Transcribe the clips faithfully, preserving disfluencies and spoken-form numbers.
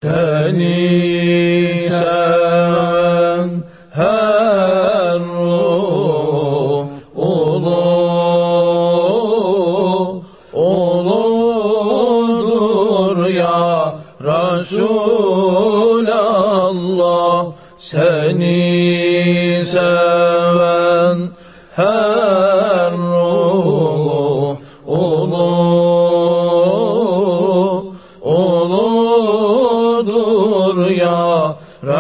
Seni seven her ruh ulu uludur ya Resulallah. Seni seven her ruh ulu uludur ya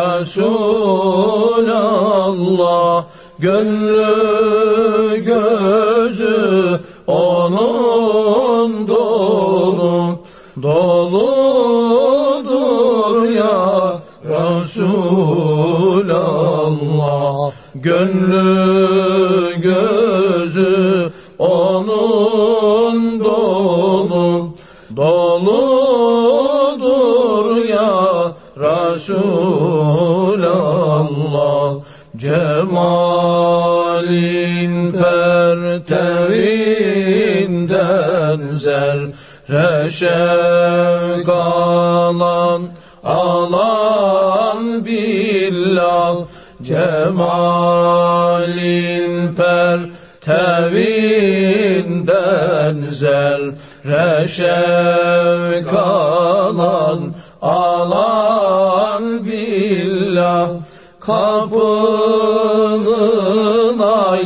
Resulallah. Gönlü gözü onun dolu doludur ya Resulallah. Gönlü gözü onun dolu doludur ya Resulallah. Cemalin pertevinden zerre şevk alan alan billah. Cemalin pertevinden zerre şevk alan alan billah. Kapının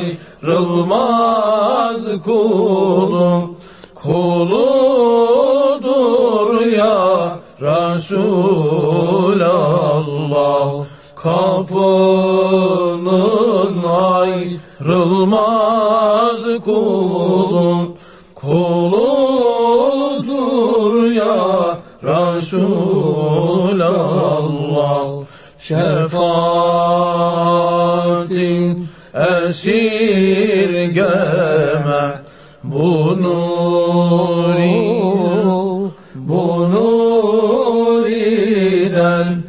ayrılmaz kulum kuludur ya Resulallah. Kapının ayrılmaz kulum kuludur ya Resulallah. Şefaatin esirgeme bu nuri bu nuriden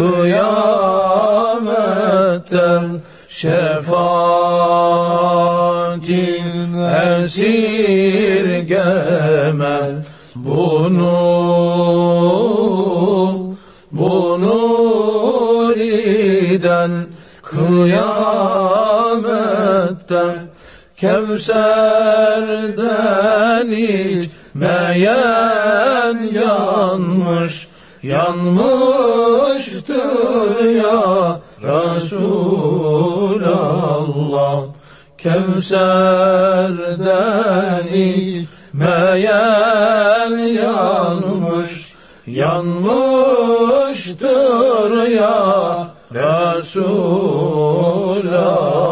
kıyametten. Şefaatin esirgeme bu nur bu nuriden kıyametten. Kevser'den içmeyen yanmış yanmıştır ya Resulallah. Kevser'den içmeyen yanmış yanmıştır ya Resulallah.